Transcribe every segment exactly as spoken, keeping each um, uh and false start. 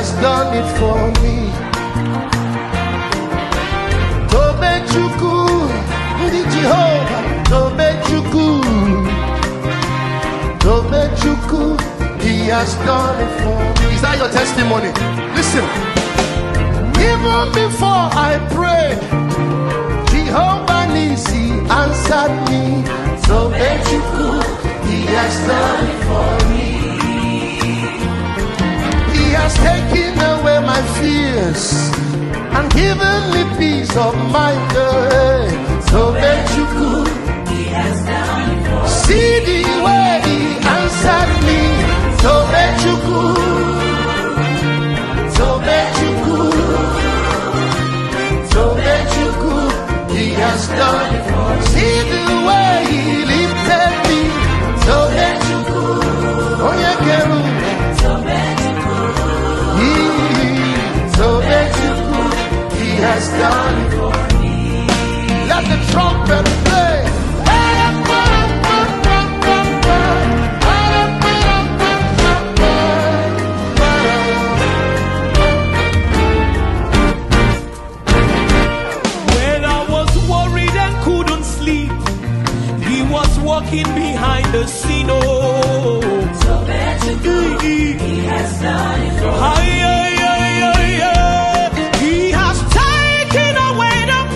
has done it for me. Tobechuku, the Jehovah, Tobechuku, Tobechuku, he has done it for me. Is that your testimony? Listen. Even before I prayed, Jehovah Nisi answered me. Tobechuku, he has done it for me. He has taken away my fears and given me peace of mind. Tobechuku, he has done it for me. See the way he answered me. Tobechuku, Tobechuku, Tobechuku, he has done it for me. See the way he lifted me. Tobechuku, Onyekeru, Tobechuku, he, Tobechuku, he has done it for me. Let the trumpet play. Walking behind the scene, oh, Tobechuku, he has done it for me. He has taken away the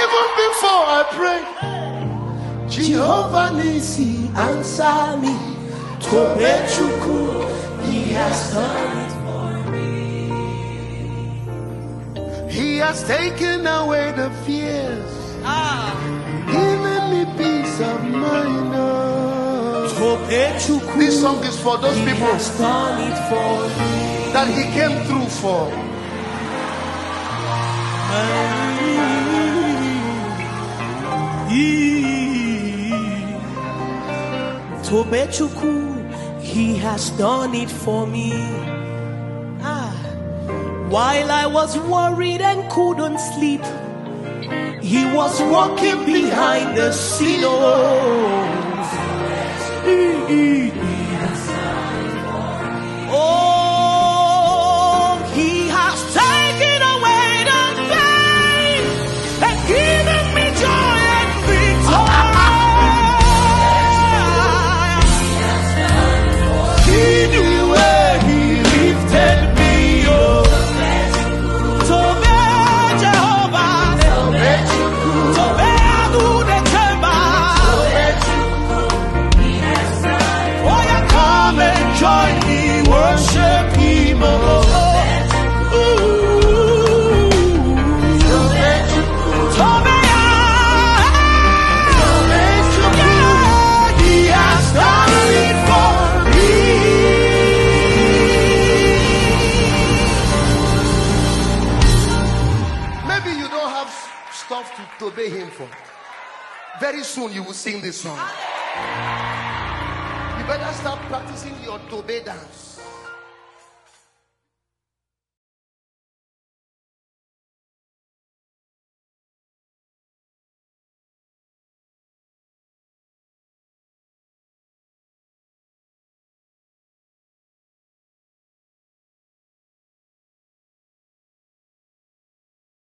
Even before I pray, Jehovah Nisi answer me. Tobechuku, he has done it for me. He has taken away the fears, ah. Giving me peace of mind. Oh. This song is for those people that he came through for. Tobechuku, he has done it for me. Ah, while I was worried and couldn't sleep, he was walking behind the scene. Oh, he has taken away the pain and given me joy and victory. He knew where he lifted me up. Tobe Jehovah, Tobe Adu de Keba. Oh, yeah, come and join me, worship him. Oh, Tobe, he has done it for me. Maybe you don't have stuff to obey him for. Very soon you will sing this song. You better start practicing your Tobe dance.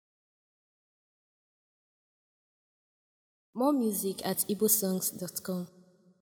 More music at igbosongs dot com.